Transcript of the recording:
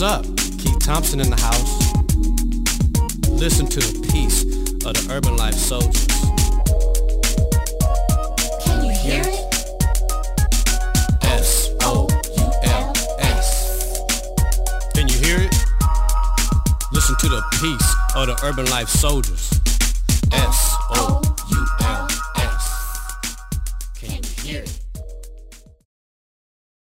up? Keith Thompson in the house. Listen to the peace of the Urban Life Soldiers. Can you hear it? S-O-U-L-S. Can you hear it? Listen to the peace of the Urban Life Soldiers. S-O-U-L-S. Can you hear it?